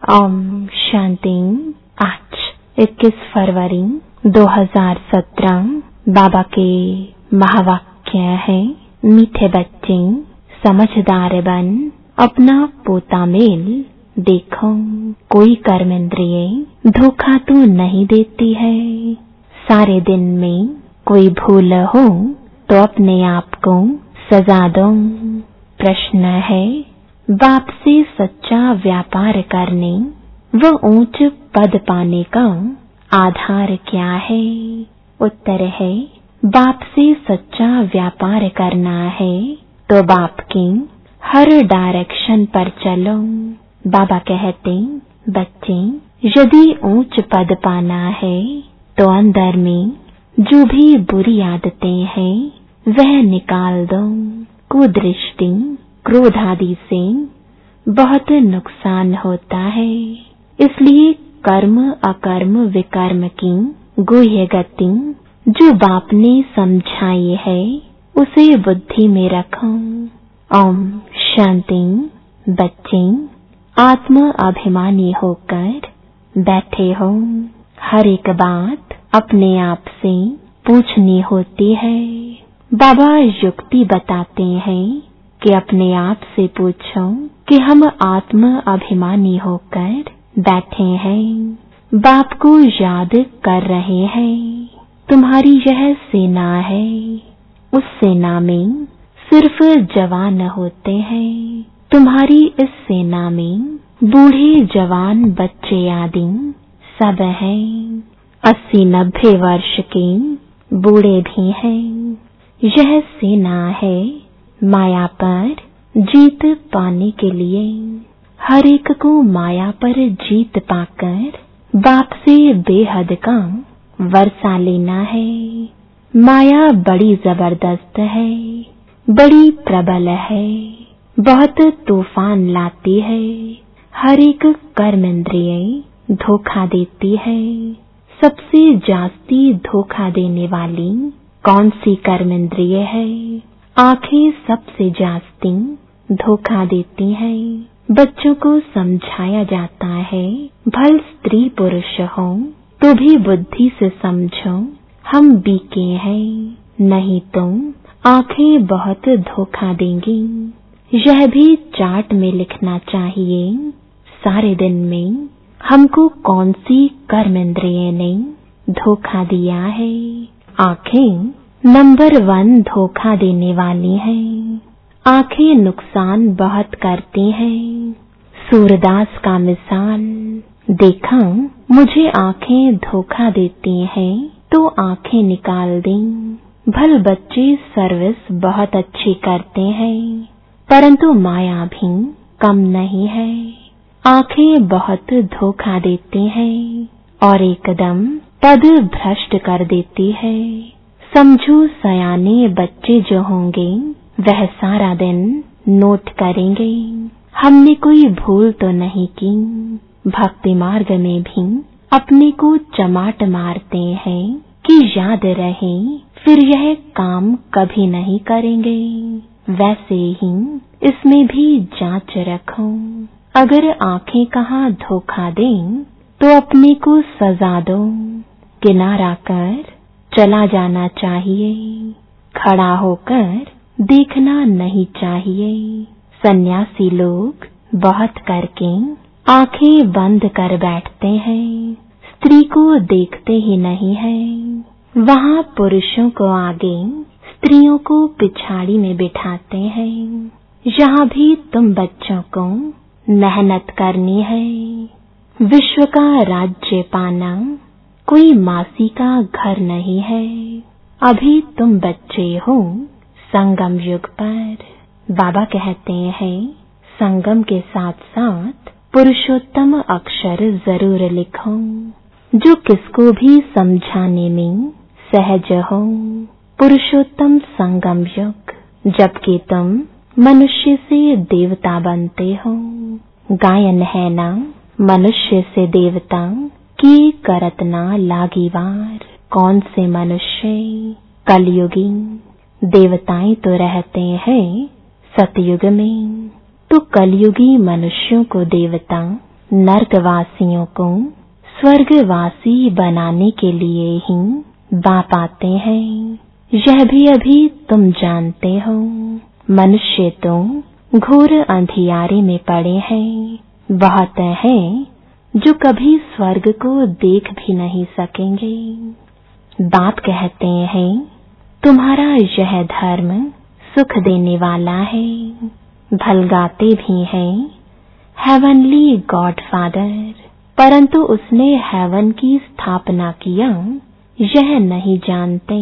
ओम शांति। आज 21 फरवरी 2017 बाबा के महावाक्य है, मीठे बच्चे समझदार बन अपना पोता मेल देखो। कोई कर्मेंद्रिय धोखा तो नहीं देती है। सारे दिन में कोई भूल हो तो अपने आप को सजा दो। प्रश्न है, बाप से सच्चा व्यापार करने व ऊंच पद पाने का आधार क्या है? उत्तर है, बाप से सच्चा व्यापार करना है तो बाप की हर डायरेक्शन पर चलो। बाबा कहते, बच्चे यदि ऊंच पद पाना है तो अंदर में जो भी बुरी आदतें हैं वह निकाल दो। कुदृष्टि क्रोध आदि से बहुत नुकसान होता है, इसलिए कर्म अकर्म विकर्म की गुह्य गति जो बाप ने समझाई है उसे बुद्धि में रखो। ओम शांति। बच्चे आत्म अभिमानी होकर बैठे हो। हर एक बात अपने आप से पूछनी होती है। बाबा युक्ति बताते हैं कि अपने आप से पूछो कि हम आत्म अभिमानी होकर बैठे हैं, बाप को याद कर रहे हैं। तुम्हारी यह सेना है, उस सेना में सिर्फ जवान होते हैं। तुम्हारी इस सेना में बूढ़े जवान बच्चे आदि सब हैं। 80-90 वर्ष के बूढ़े भी हैं। यह सेना है माया पर जीत पाने के लिए। हर एक को माया पर जीत पाकर बाप से बेहद का वर्षा लेना है। माया बड़ी जबरदस्त है, बड़ी प्रबल है, बहुत तूफान लाती है। हर एक कर्मेंद्रिय धोखा देती है। सबसे जास्ती धोखा देने वाली कौन सी कर्मेंद्रिय है? आंखें सबसे जास्ती धोखा देती हैं। बच्चों को समझाया जाता है, भल स्त्री पुरुष हो तो भी बुद्धि से समझो हम बीके हैं, नहीं तो आंखें बहुत धोखा देंगी। यह भी चार्ट में लिखना चाहिए, सारे दिन में हमको कौन सी कर्मेंद्रिय ने धोखा दिया है। आंखें नंबर 1 धोखा देने वाली हैं। आंखें नुकसान बहुत करती हैं। सूरदास का मिसाल देखा, मुझे आंखें धोखा देती हैं तो आंखें निकाल दें। भल बच्चे सर्विस बहुत अच्छी करते हैं, परंतु माया भी कम नहीं है। आंखें बहुत धोखा देती हैं और एकदम पद भ्रष्ट कर देती है। समझो सयाने बच्चे जो होंगे वह सारा दिन नोट करेंगे, हमने कोई भूल तो नहीं की। भक्ति मार्ग में भी अपने को चमाट मारते हैं कि याद रहे, फिर यह काम कभी नहीं करेंगे। वैसे ही इसमें भी जांच रखो। अगर आंखें कहाँ धोखा दें तो अपने को सजा दो। किनारा कर चला जाना चाहिए, खड़ा होकर देखना नहीं चाहिए। सन्यासी लोग बहुत करके आंखें बंद कर बैठते हैं, स्त्री को देखते ही नहीं है। वहाँ पुरुषों को आगे, स्त्रियों को पिछाड़ी में बिठाते हैं। यहाँ भी तुम बच्चों को मेहनत करनी है। विश्व का राज्य पाना कोई मासी का घर नहीं है। अभी तुम बच्चे हो संगम युग पर। बाबा कहते हैं, संगम के साथ साथ पुरुषोत्तम अक्षर जरूर लिखो, जो किसको भी समझाने में सहज हो। पुरुषोत्तम संगम युग, जबकि तुम मनुष्य से देवता बनते हो। गायन है ना, मनुष्य से देवता की करत ना लागी वार। कौन से मनुष्य? कलयुगी। देवताएं तो रहते हैं सतयुग में, तो कलयुगी मनुष्यों को देवता नरकवासियों को स्वर्गवासी बनाने के लिए ही बाप आते हैं। यह भी अभी तुम जानते हो। मनुष्य तो घोर अंधियारे में पड़े हैं। बहुत हैं जो कभी स्वर्ग को देख भी नहीं सकेंगे। बाप कहते हैं तुम्हारा यह धर्म सुख देने वाला है। भलगाते भी हैं हेवनली गॉड फादर, परंतु उसने हेवन की स्थापना किया यह नहीं जानते।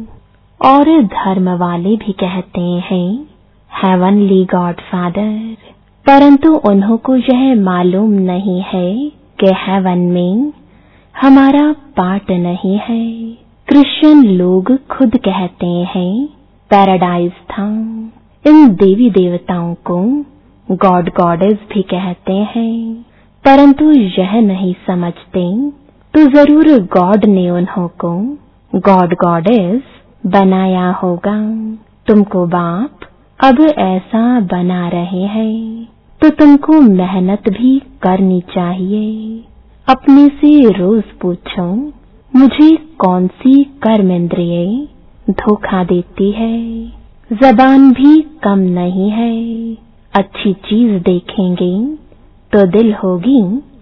और धर्म वाले भी कहते हैं हेवनली गॉड फादर, परंतु उन्हों को यह मालूम नहीं है कि हेवन में हमारा पार्ट नहीं है। क्रिश्चियन लोग खुद कहते हैं पैराडाइज था। इन देवी देवताओं को गॉड गॉडेस भी कहते हैं, परंतु यह नहीं समझते तो जरूर गॉड ने उन्हों को गॉड गॉडेस बनाया होगा। तुमको बाप अब ऐसा बना रहे हैं तो तुमको मेहनत भी करनी चाहिए। अपने से रोज पूछो मुझे कौन सी कर्म इंद्रिय धोखा देती है। जबान भी कम नहीं है। अच्छी चीज देखेंगे तो दिल होगी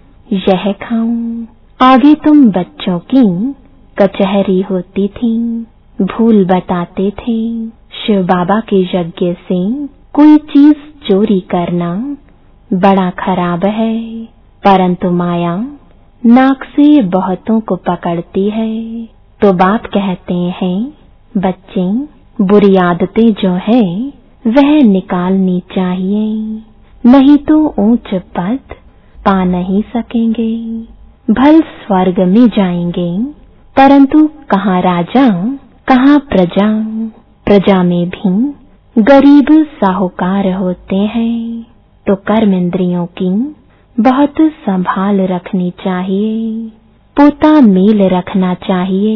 यह खाऊं। आगे तुम बच्चों की कचहरी होती थी, भूल बताते थे। शिव बाबा के यज्ञ से कोई चीज चोरी करना बड़ा खराब है, परंतु माया नाक से बहुतों को पकड़ती है। तो बाप कहते हैं बच्चे बुरी आदतें जो है वह निकालनी चाहिए, नहीं तो ऊंच पद पा नहीं सकेंगे। भल स्वर्ग में जाएंगे, परंतु कहाँ राजा कहाँ प्रजा। प्रजा में भी गरीब साहूकार होते हैं। तो कर्म इंद्रियों की बहुत संभाल रखनी चाहिए। पोता मेल रखना चाहिए।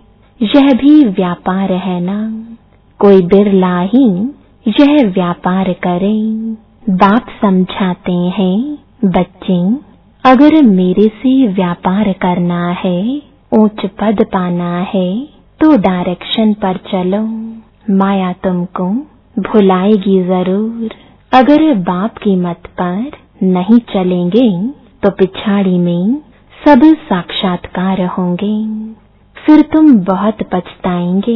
यह भी व्यापार है ना। कोई बिरला ही यह व्यापार करे। बाप समझाते हैं बच्चे अगर मेरे से व्यापार करना है, ऊंच पद पाना है तो डायरेक्शन पर चलो। माया तुमको भुलाएगी जरूर। अगर बाप की मत पर नहीं चलेंगे तो पिछाड़ी में सब साक्षात्कार होंगे, फिर तुम बहुत पछताएंगे।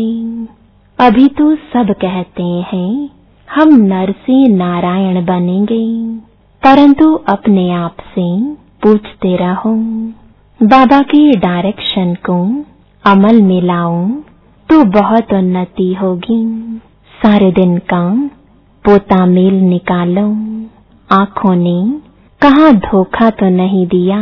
अभी तो सब कहते हैं हम नर से नारायण बनेंगे, परंतु अपने आप से पूछते रहो। बाबा के डायरेक्शन को अमल में लाओ तो बहुत उन्नति होगी। सारे दिन का पोता मेल निकालो। आँखों ने कहाँ धोखा तो नहीं दिया।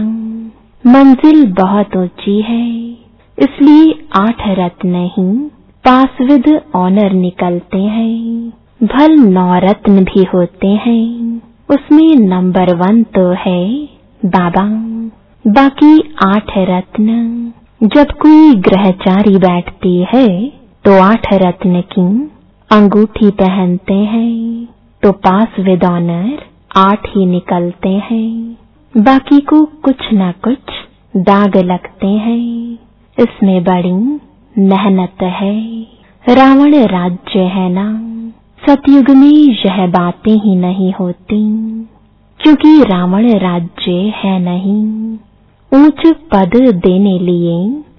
मंजिल बहुत ऊंची है, इसलिए 8 रत्न ही पास विद ऑनर निकलते हैं। भल 9 रत्न भी होते हैं, उसमें नंबर 1 तो है बाबा। बाकी 8 रत्न जब कोई ग्रहचारी बैठती है तो 8 रत्न की अंगूठी पहनते हैं, तो पास विद ऑनर 8 ही निकलते हैं। बाकी को कुछ न कुछ दाग लगते हैं। इसमें बड़ी मेहनत है। रावण राज्य है ना। सतयुग में यह बातें ही नहीं होती, क्योंकि रावण राज्य है नहीं। ऊंच पद देने लिए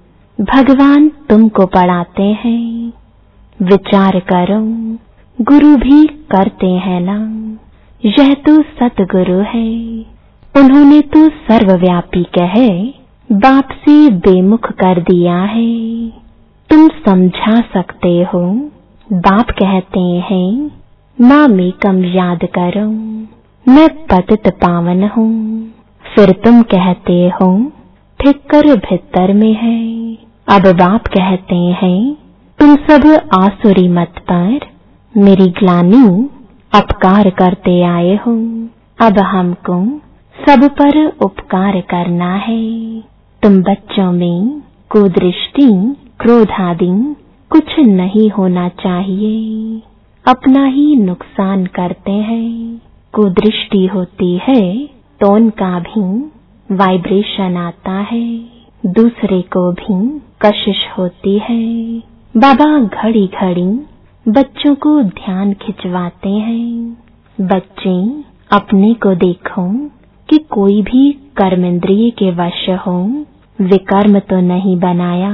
भगवान तुमको पढ़ाते हैं। विचार करो, गुरु भी करते हैं ना। यह तो सतगुरु है। उन्होंने तो सर्वव्यापी कहे बाप से बेमुख कर दिया है। तुम समझा सकते हो। बाप कहते हैं माँ में कम याद करो, मैं पतित पावन हूँ। फिर तुम कहते हो ठिक्कर भीतर में है। अब बाप कहते हैं तुम सब आसुरी मत पर मेरी ग्लानि अपकार करते आए हो। अब हमको सब पर उपकार करना है। तुम बच्चों में कुदृष्टि क्रोध आदि कुछ नहीं होना चाहिए। अपना ही नुकसान करते हैं। कुदृष्टि होती है तो उनका भी वाइब्रेशन आता है, दूसरे को भी कशिश होती है। बाबा घड़ी घड़ी बच्चों को ध्यान खिंचवाते हैं। बच्चे अपने को देखो कि कोई भी कर्मेंद्रिय के वश हो, विकर्म तो नहीं बनाया।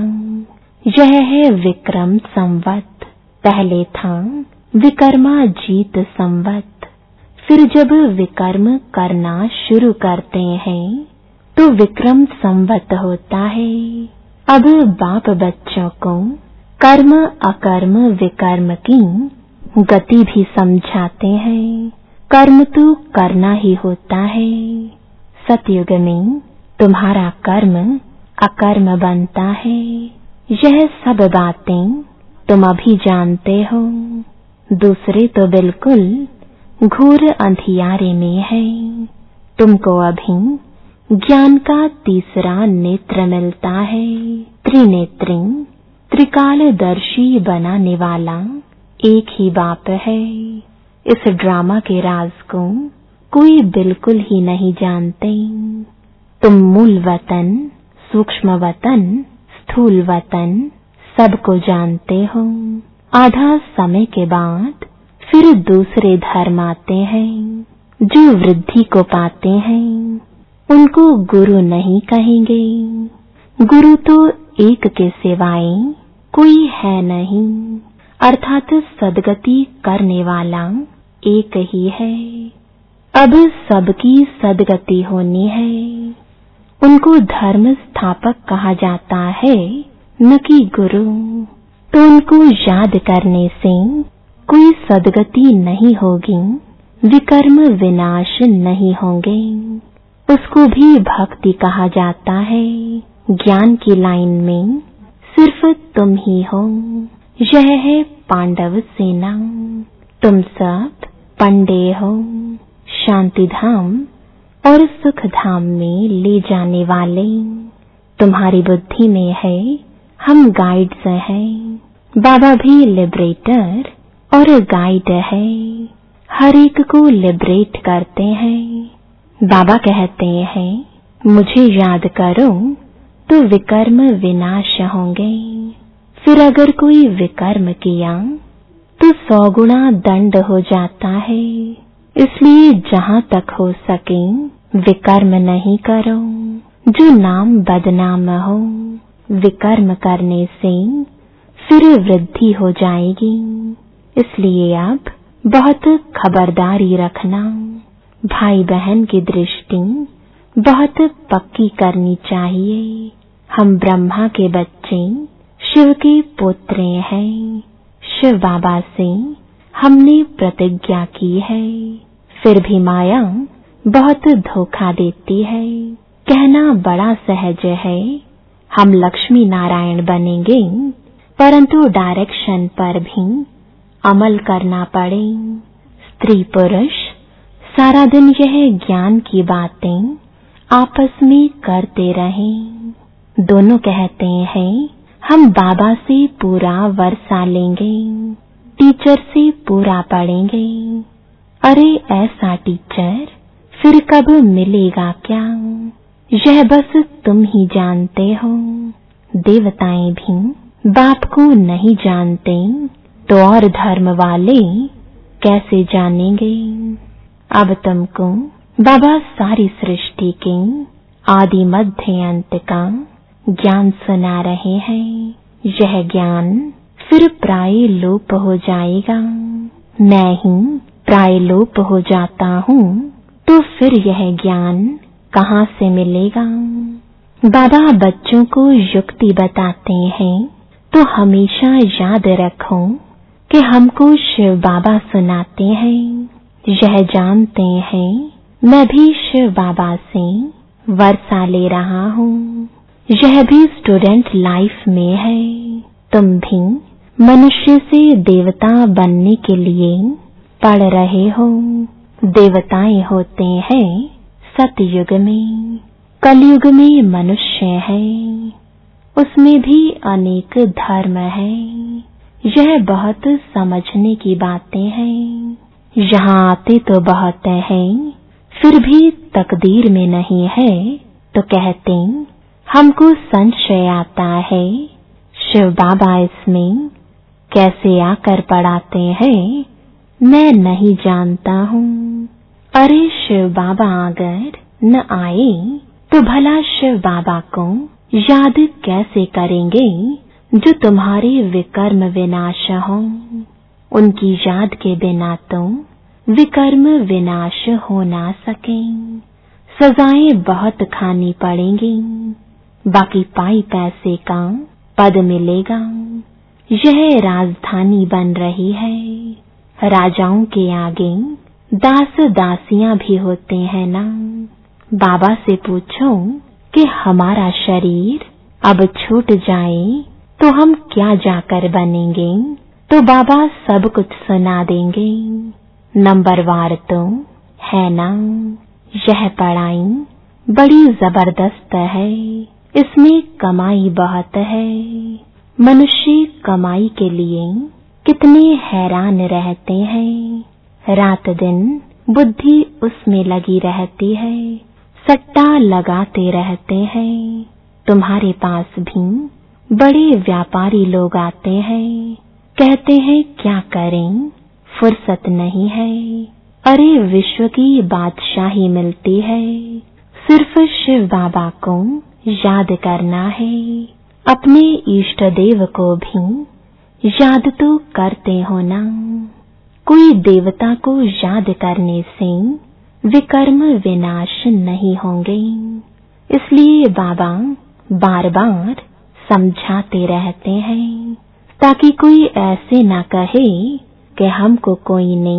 यह है विक्रम संवत। पहले था विकर्माजीत संवत। फिर जब विकर्म करना शुरू करते हैं तो विक्रम संवत होता है। अब बाप बच्चों को कर्म अकर्म विकर्म की गति भी समझाते हैं। कर्म तो करना ही होता है। सतयुग में तुम्हारा कर्म अकर्म बनता है। यह सब बातें तुम अभी जानते हो। दूसरे तो बिल्कुल घोर अंधियारे में है। तुमको अभी ज्ञान का तीसरा नेत्र मिलता है। त्रिनेत्री त्रिकालदर्शी बनाने वाला एक ही बाप है। इस ड्रामा के राज को कोई बिल्कुल ही नहीं जानते। तुम मूल वतन, सूक्ष्म वतन, स्थूल वतन सबको जानते हो। आधा समय के बाद फिर दूसरे धर्म आते हैं जो वृद्धि को पाते हैं। उनको गुरु नहीं कहेंगे। गुरु तो एक के सिवाय कोई है नहीं, अर्थात सदगति करने वाला एक ही है। अब सबकी सदगति होनी है। उनको धर्म स्थापक कहा जाता है, न कि गुरु। तो उनको याद करने से कोई सदगति नहीं होगी, विकर्म विनाश नहीं होंगे। उसको भी भक्ति कहा जाता है। ज्ञान की लाइन में सिर्फ तुम ही हो। यह है पांडव सेना। तुम सब पंडे हो। शांति धाम और सुख धाम में ले जाने वाले तुम्हारी बुद्धि में है। हम गाइड्स हैं। बाबा भी लिबरेटर और गाइड है। हर एक को लिबरेट करते हैं। बाबा कहते हैं, मुझे याद करो तो विकर्म विनाश होंगे। फिर अगर कोई विकर्म किया तो 100 गुना दंड हो जाता है। इसलिए जहाँ तक हो सके विकर्म नहीं करो। जो नाम बदनाम हो, विकर्म करने से फिर वृद्धि हो जाएगी। इसलिए अब बहुत खबरदारी रखना। भाई बहन की दृष्टि बहुत पक्की करनी चाहिए। हम ब्रह्मा के बच्चे, शिव के पुत्र हैं। शिव बाबा से हमने प्रतिज्ञा की है। फिर भी माया बहुत धोखा देती है। कहना बड़ा सहज है, हम लक्ष्मी नारायण बनेंगे, परंतु डायरेक्शन पर भी अमल करना पड़े। स्त्री पुरुष सारा दिन यह ज्ञान की बातें आपस में करते रहें। दोनों कहते हैं, हम बाबा से पूरा वर्षा लेंगे, टीचर से पूरा पढ़ेंगे। अरे ऐसा टीचर फिर कब मिलेगा क्या? यह बस तुम ही जानते हो। देवताएं भी बाप को नहीं जानते तो और धर्म वाले कैसे जानेंगे? अब तुमको बाबा सारी सृष्टि के आदि मध्य अंत का ज्ञान सुना रहे हैं। यह ज्ञान फिर प्राय लोप हो जाएगा। मैं ही प्राय लोप हो जाता हूँ तो फिर यह ज्ञान कहाँ से मिलेगा? बाबा बच्चों को युक्ति बताते हैं तो हमेशा याद रखो कि हमको शिव बाबा सुनाते हैं। यह जानते हैं मैं भी शिव बाबा से वर्षा ले रहा हूँ। यह भी स्टूडेंट लाइफ में है। तुम भी मनुष्य से देवता बनने के लिए पढ़ रहे हो। देवताएं होते हैं सतयुग में, कलयुग में मनुष्य है। उसमें भी अनेक धर्म है। यह बहुत समझने की बातें हैं। यहाँ आते तो बहुत हैं, फिर भी तकदीर में नहीं है तो कहते हमको संशय आता है, शिव बाबा इसमें कैसे आकर पढ़ाते हैं, मैं नहीं जानता हूँ। अरे शिव बाबा अगर न आए तो भला शिव बाबा को याद कैसे करेंगे जो तुम्हारे विकर्म विनाश हो। उनकी याद के बिना तो विकर्म विनाश हो ना सके। सजाएं बहुत खानी पड़ेंगी, बाकी पाई पैसे का पद मिलेगा। यह राजधानी बन रही है, राजाओं के आगे दास दासियां भी होते हैं ना। बाबा से पूछो कि हमारा शरीर अब छूट जाए तो हम क्या जाकर बनेंगे, तो बाबा सब कुछ सुना देंगे। नंबरवार तो है ना। यह पढ़ाई बड़ी जबरदस्त है, इसमें कमाई बहुत है। मनुष्य कमाई के लिए कितने हैरान रहते हैं, रात दिन बुद्धि उसमें लगी रहती है, सट्टा लगाते रहते हैं। तुम्हारे पास भी बड़े व्यापारी लोग आते हैं, कहते हैं क्या करें, फुर्सत नहीं है। अरे विश्व की बादशाही मिलती है, सिर्फ शिव बाबा को याद करना है। अपने इष्ट देव को भी याद तो करते हो ना। कोई देवता को याद करने से विकर्म विनाश नहीं होंगे। इसलिए बाबा बार बार समझाते रहते हैं, ताकि कोई ऐसे ना कहे कि हमको कोई ने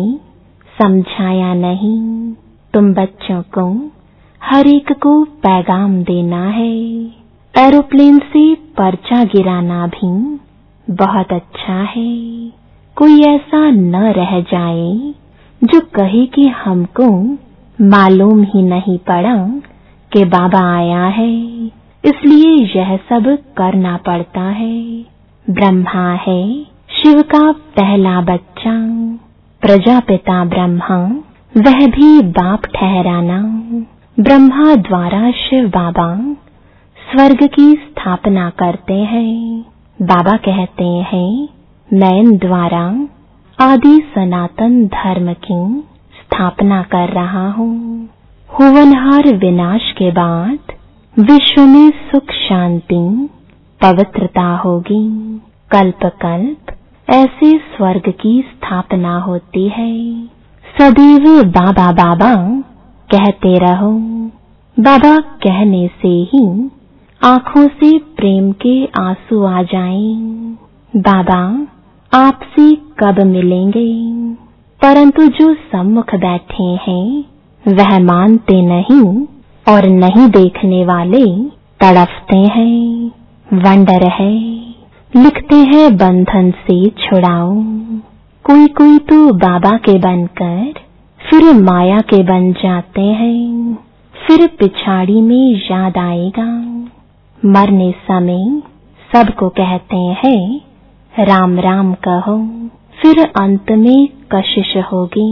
समझाया नहीं। तुम बच्चों को हर एक को पैगाम देना है। एरोप्लेन से पर्चा गिराना भी बहुत अच्छा है। कोई ऐसा न रह जाए जो कहे कि हमको मालूम ही नहीं पड़ा कि बाबा आया है, इसलिए यह सब करना पड़ता है। ब्रह्मा है शिव का पहला बच्चा, प्रजापिता ब्रह्मा वह भी बाप ठहराना। ब्रह्मा द्वारा शिव बाबा स्वर्ग की स्थापना करते हैं। बाबा कहते हैं मैं इन द्वारा आदि सनातन धर्म की स्थापना कर रहा हूँ। हुवनहार विनाश के बाद विश्व में सुख शांति पवित्रता होगी। कल्प कल्प ऐसे स्वर्ग की स्थापना होती है। सदैव बाबा बाबा कहते रहो। बाबा कहने से ही आंखों से प्रेम के आंसू आ जाएं। बाबा आपसे कब मिलेंगे, परंतु जो सम्मुख बैठे हैं वह मानते नहीं और नहीं देखने वाले तड़फते हैं। वंडर है, लिखते हैं बंधन से छुड़ाओ। कोई कोई तो बाबा के बनकर फिर माया के बन जाते हैं। फिर पिछाड़ी में याद आएगा। मरने समय सबको कहते हैं राम राम कहो, फिर अंत में कशिश होगी।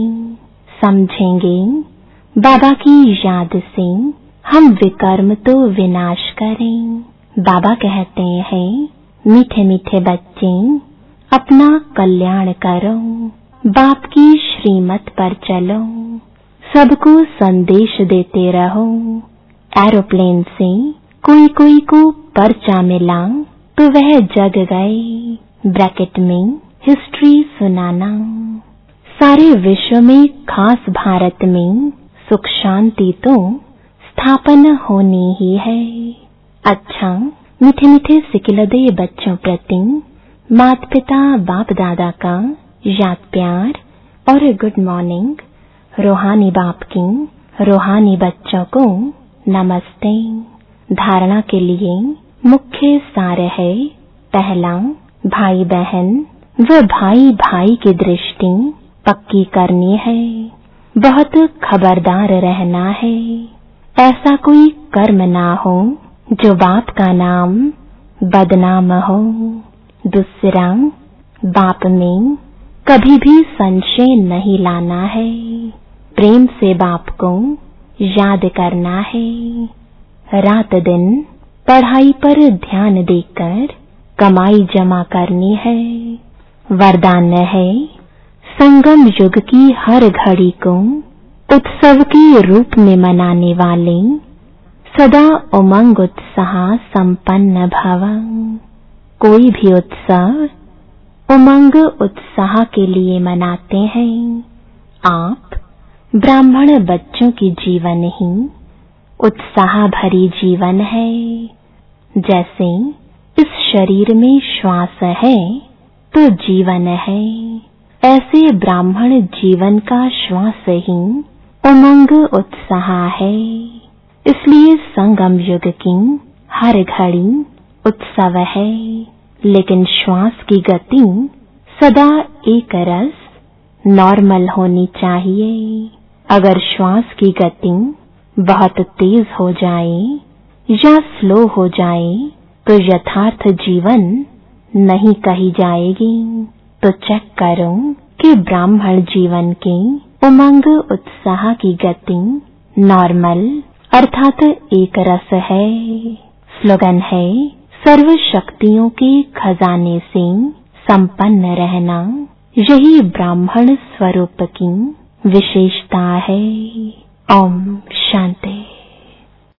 समझेंगे बाबा की याद से हम विकर्म तो विनाश करें। बाबा कहते हैं मीठे मीठे बच्चे अपना कल्याण करो, बाप की श्रीमत पर चलो, सबको संदेश देते रहो। एरोप्लेन से कोई कोई को पर्चा मिला तो वह जग गए। ब्रैकेट में हिस्ट्री सुनाना। सारे विश्व में खास भारत में सुख शांति तो स्थापन होनी ही है। अच्छा, मीठे मीठे सिकिलदे बच्चों प्रति माता पिता बाप दादा का याद प्यार और गुड मॉर्निंग। रूहानी बाप की रूहानी बच्चों को नमस्ते। धारणा के लिए मुख्य सार है। पहला, भाई बहन व भाई भाई की दृष्टि पक्की करनी है। बहुत खबरदार रहना है, ऐसा कोई कर्म ना हो जो बाप का नाम बदनाम हो। दूसरा, बाप में कभी भी संशय नहीं लाना है। प्रेम से बाप को याद करना है। रात दिन पढ़ाई पर ध्यान देकर कमाई जमा करनी है। वरदान है संगम युग की हर घड़ी को उत्सव के रूप में मनाने वाले सदा उमंग उत्साह संपन्न भव। कोई भी उत्सव उमंग उत्साह के लिए मनाते हैं। आप ब्राह्मण बच्चों की जीवन ही उत्साह भरी जीवन है। जैसे इस शरीर में श्वास है तो जीवन है, ऐसे ब्राह्मण जीवन का श्वास ही उमंग उत्साह है। इसलिए संगम युग की हर घड़ी उत्सव है, लेकिन श्वास की गति सदा एक रस नॉर्मल होनी चाहिए। अगर श्वास की गति बहुत तेज हो जाए या स्लो हो जाए तो यथार्थ जीवन नहीं कही जाएगी। तो चेक करो कि ब्राह्मण जीवन के उमंग उत्साह की गति नॉर्मल अर्थात एक रस है। स्लोगन है सर्व शक्तियों के खजाने से संपन्न रहना, यही ब्राह्मण स्वरूप की विशेषता है। ओम शांति।